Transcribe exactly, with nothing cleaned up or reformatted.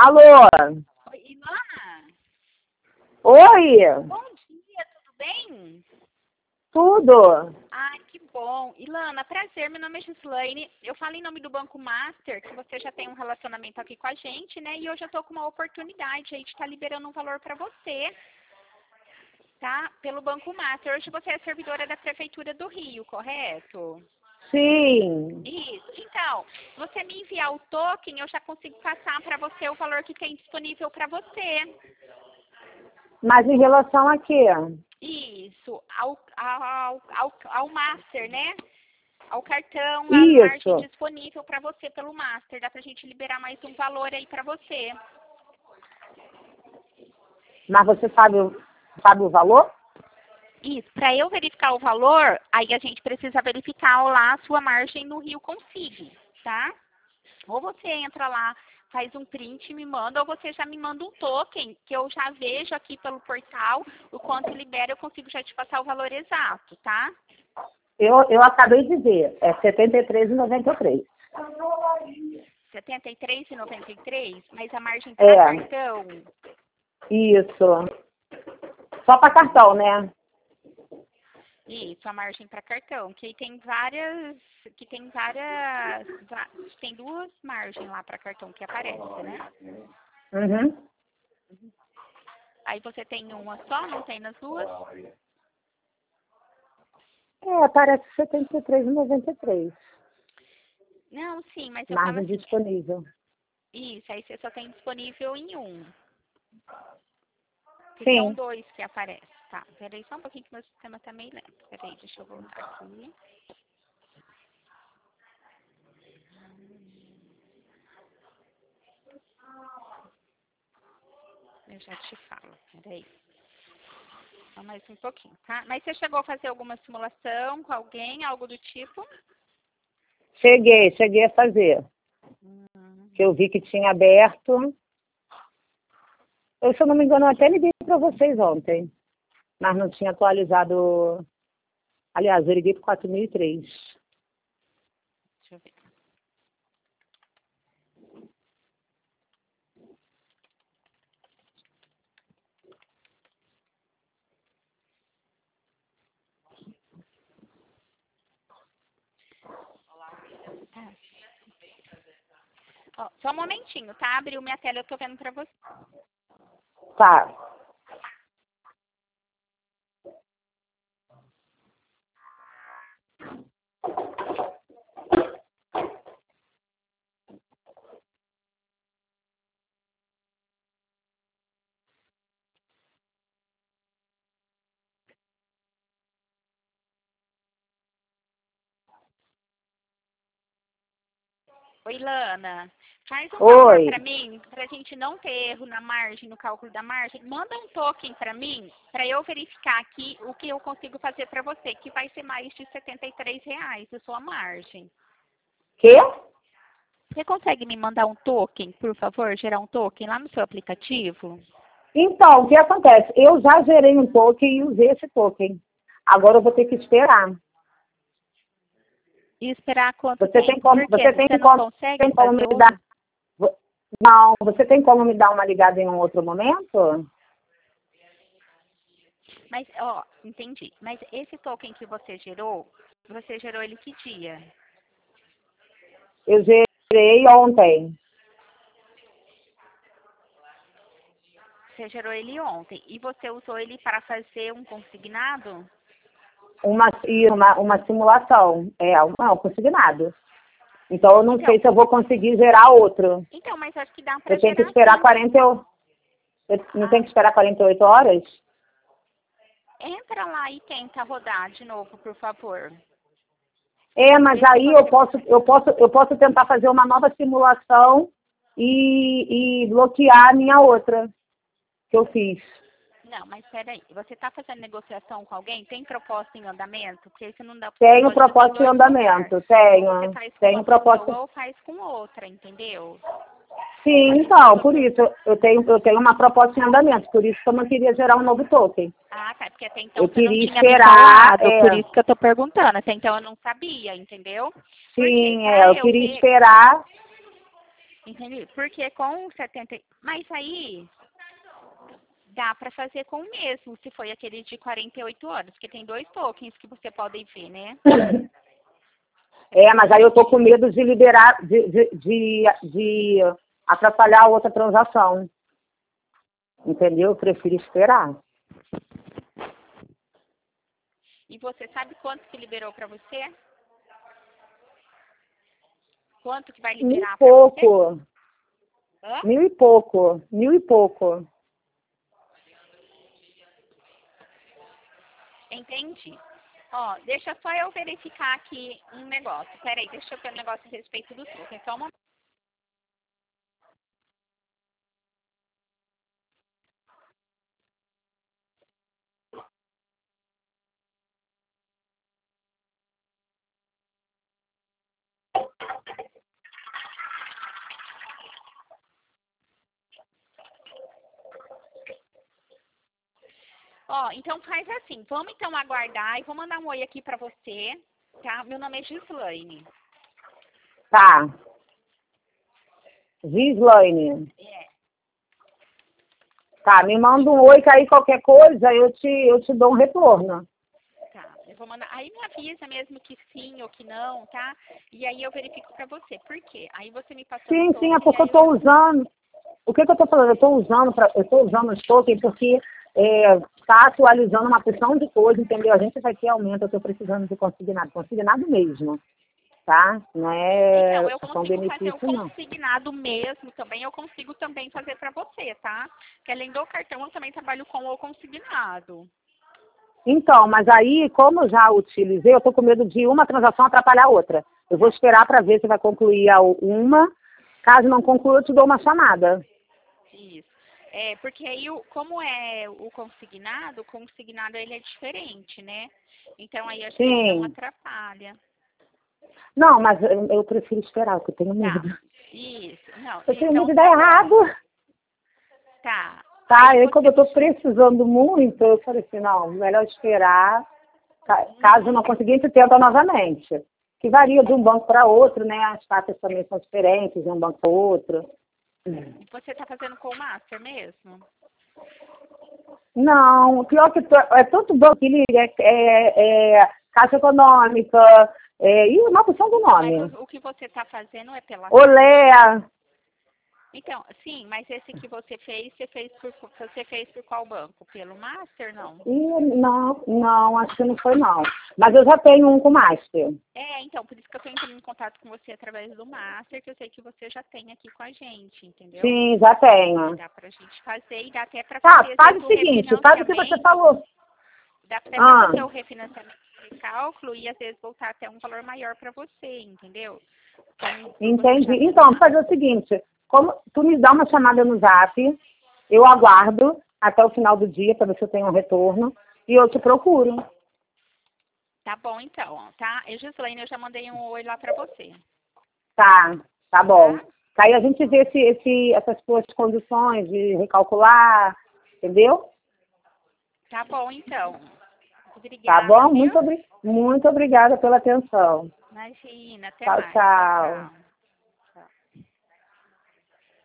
Alô? Oi, Ilana? Oi? Bom dia, tudo bem? Tudo? Ai, que bom. Ilana, prazer, meu nome é Gislaine. Eu falo em nome do Banco Master, que você já tem um relacionamento aqui com a gente, né? E hoje eu tô com uma oportunidade aí de estar liberando um valor para você, tá? Pelo Banco Master. Hoje você é servidora da Prefeitura do Rio, correto? Sim. Isso. Então, se você me enviar o token, eu já consigo passar para você o valor que tem disponível para você. Mas em relação a quê? Isso, ao, ao, ao, ao Master, né? Ao cartão, a margem Isso. disponível para você pelo Master. Dá pra gente liberar mais um valor aí para você. Mas você sabe, o- sabe o valor? Isso, para eu verificar o valor, aí a gente precisa verificar lá a sua margem no Rio Consig, tá? Ou você entra lá, faz um print e me manda, ou você já me manda um token, que eu já vejo aqui pelo portal, o quanto libera, eu consigo já te passar o valor exato, tá? Eu, eu acabei de ver. É setenta e três reais e noventa e três centavos. setenta e três reais e noventa e três centavos, mas a margem É. para cartão, Isso. Só para cartão, né? isso, a margem para cartão, que aí tem várias, que tem várias, va- tem duas margens lá para cartão que aparece, né? Uhum. Aí você tem uma só, não tem nas duas? É, parece setenta e três reais e noventa e três centavos. Não, sim, mas eu falo Margem assim, disponível. isso, aí você só tem disponível em um. Que são Sim. dois que aparecem. Tá, peraí só um pouquinho que meu sistema tá meio lento. Peraí, deixa eu voltar aqui. Eu já te falo, peraí. Só mais um pouquinho, tá? Mas você chegou a fazer alguma simulação com alguém, algo do tipo? Cheguei, cheguei a fazer. Hum. Que eu vi que tinha aberto. Eu, se eu não me engano, até liguei para vocês ontem. Mas não tinha atualizado. Aliás, eu liguei para quatro mil e três. Deixa eu ver. Tá. Ó, só um momentinho, tá? Abriu minha tela, eu tô vendo pra você. Tá. Oi, Lana. Faz um favor Oi. pra mim, pra gente não ter erro na margem, no cálculo da margem. Manda um token pra mim, pra eu verificar aqui o que eu consigo fazer pra você, que vai ser mais de setenta e três reais a sua margem. Quê? Você consegue me mandar um token, por favor, gerar um token lá no seu aplicativo? Então, o que acontece? Eu já gerei um token e usei esse token. Agora eu vou ter que esperar. E esperar quanto Você tem tempo? como, Por quê? você tem Você não como, consegue tem como me fazer outro? dar. Não, você tem como me dar uma ligada em um outro momento? Mas, ó, entendi. Mas esse token que você gerou, você gerou ele que dia? Eu gerei ontem. Você gerou ele ontem. E você usou ele para fazer um consignado? Uma, e uma, uma simulação. É, um- não, consignado. Então eu não Então, sei se eu vou conseguir gerar outro. então mas acho que dá para Eu tenho que gerar esperar sim. quarenta e oito. Eu não tenho que esperar quarenta e oito horas? Entra lá e tenta rodar de novo, por favor. É, mas Vê se aí eu você posso, consegue. eu posso, eu posso tentar fazer uma nova simulação e, e bloquear a minha outra que eu fiz. Não, mas peraí. Você está fazendo negociação com alguém? Tem proposta em andamento? Porque aí você não, dá, não Tenho pode fazer em proposta em dois lugares. andamento, Ou você tenho. faz com uma Tenho proposta. pessoa ou faz com outra, entendeu? Sim, Por isso que eu então, tô por per- isso, eu tenho, eu tenho uma proposta em andamento, por isso que eu não queria gerar um novo token. Ah, tá. Porque até então Eu você não queria tinha me esperar, falado. Por é, isso que eu tô perguntando. Até então eu não sabia, entendeu? Porque sim, é, pra eu eu queria ver. esperar, Entendi. Porque com setenta... Mas aí dá para fazer com o mesmo, se foi aquele de quarenta e oito horas, porque tem dois tokens que você pode ver, né? É, mas aí eu tô com medo de liberar, de, de, de, de atrapalhar a outra transação. Entendeu? Eu prefiro esperar. E você sabe quanto que liberou para você? Quanto que vai Mil liberar e para você? pouco. Hã? Mil e pouco. Mil e pouco. Entendi. Ó, deixa só eu verificar aqui um negócio. Peraí, deixa eu ver um negócio a respeito do token. Só uma... Ó, então faz assim. Vamos então aguardar e vou mandar um oi aqui pra você, tá? Meu nome é Gislaine. Tá. Gislaine. É. Tá, me manda um oi, que aí qualquer coisa eu te, eu te dou um retorno. Tá, eu vou mandar. Aí me avisa mesmo que sim ou que não, tá? E aí eu verifico pra você. Por quê? Aí você me passa Sim, o sim, é token, porque eu aí eu tô já... usando. O que, que eu tô falando? Eu tô usando, pra, eu tô usando os tokens porque é, tá atualizando uma porção de coisa, entendeu? A gente vai ter aumento, eu tô precisando de consignado. Consignado mesmo, tá? Não é Então, eu só um consigo fazer o benefício, não. consignado mesmo também, eu consigo também fazer pra você, tá? Que além do cartão, eu também trabalho com o consignado. Então, mas aí, como eu já utilizei, eu tô com medo de uma transação atrapalhar a outra. Eu vou esperar para ver se vai concluir a uma. Caso não conclua, eu te dou uma chamada. Isso. É, porque aí, o- como é o consignado, o consignado ele é diferente, né? Então aí acho que ele não Sim. atrapalha. Não, mas eu, eu prefiro esperar, porque eu tenho Tá. medo. Isso. Não, Eu tenho medo então de tá dar bom. errado. Tá. Tá, Aí aí como você eu tô me... precisando muito, eu falei assim, não, melhor esperar. Ca- Caso eu não conseguir, a gente tenta novamente. Que varia de um banco para outro, né? As taxas também são diferentes de um banco para outro. Você tá fazendo com o Master mesmo? Não, o pior que to- é tanto banco que liga, é, é, é Caixa Econômica, é, e uma opção do Não, mas nome. o, o que você tá fazendo é pela... Olé, Então, sim, mas esse que você fez, você fez por, você fez por qual banco? Pelo Master, não? e não, não, acho que não foi não. Mas eu já tenho um com Master. É, então, por isso que eu tô entrando em contato com você através do Master, que eu sei que você já tem aqui com a gente, entendeu? Sim, já tenho. Dá pra gente fazer e dá até pra Tá, fazer, às faz vezes, o o seguinte, faz o que você refinanciamento, falou. dá até pra Ah, fazer o refinanciamento de cálculo e às vezes voltar até um valor maior pra você, entendeu? Então, por você entendi. já ter Então, uma... fazer o seguinte, como tu me dá uma chamada no Zap, eu aguardo até o final do dia para ver se eu tenho um retorno e eu te procuro. Tá bom, então, ó, tá? E, Gislaine, eu já mandei um oi lá pra você, Tá, tá bom. tá? Aí a gente vê esse, esse, essas suas condições de recalcular, entendeu? Tá bom, então. Tá Obrigada, bom? viu? Muito, obri- muito obrigada pela atenção. Imagina, até Tchau, mais. Tchau, tchau. tchau.